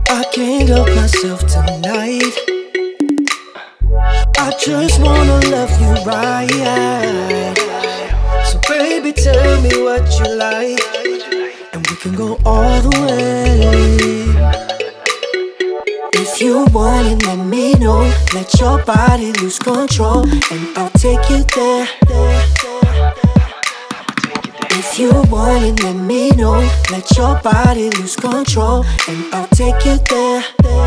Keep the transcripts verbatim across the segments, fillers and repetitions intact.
I can't help myself tonight. I just wanna love you right. So baby, tell me what you like, and we can go all the way. If you want it, let me know. Let your body lose control, and I'll take you there. If you want it, let me know. Let your body lose control, and I'll take you there.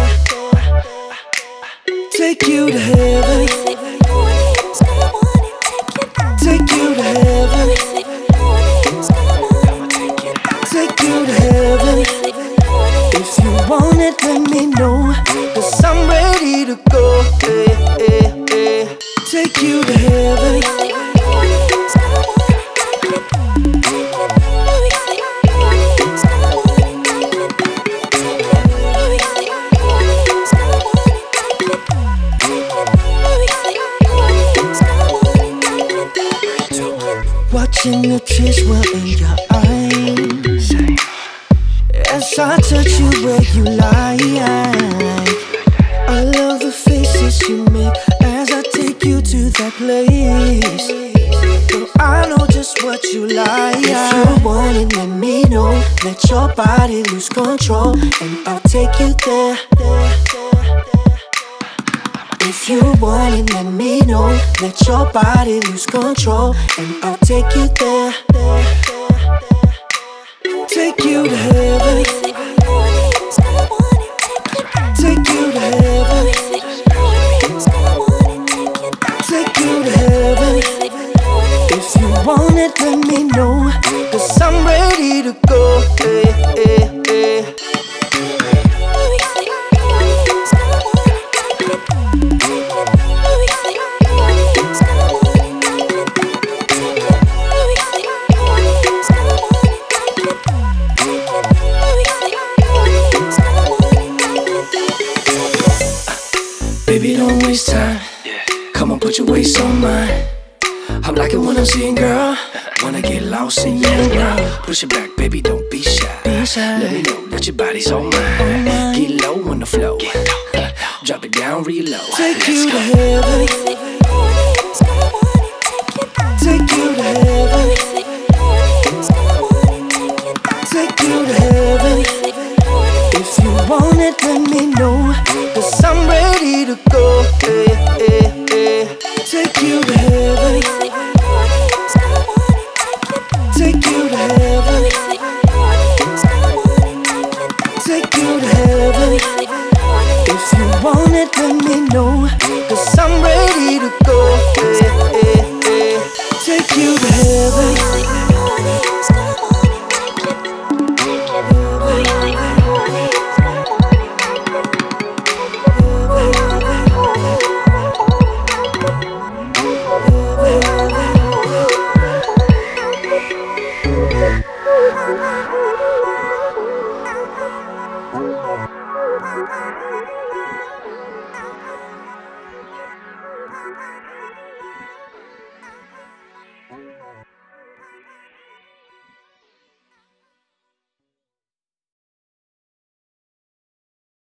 Take you to heaven. Take you to heaven. Take you to heaven. If you want it, let me know, 'cause I'm ready to go. Hey, hey, hey. Take you to heaven. Watching the tears well in your eyes as I touch you where you lie. I love the faces you make as I take you to that place. Girl, I know just what you like. If you want it, let me know. Let your body lose control, and I'll take you there. If you want it, let me know. Let your body lose control, and I'll take you there. Take you to heaven. Take you to heaven. Take you to heaven. If you want it, let me know, 'cause I'm ready to go. Hey, hey, hey. Baby, don't waste time. Come on, put your waist on mine. I'm liking what I'm seeing, girl. Wanna get lost in your world. Push it back, baby, don't be shy. Let me know that your body's on mine. Get low on the flow. Drop it down real low. Take you to heaven. Take you to heaven. Take you to heaven. If you want it, let me know, 'cause I'm ready to go. Hey, hey, hey. Take you to heaven. Take you to heaven. Take you to heaven. If you want it, let me know, 'cause I'm ready to go. Hey, hey, hey. Take you to heaven.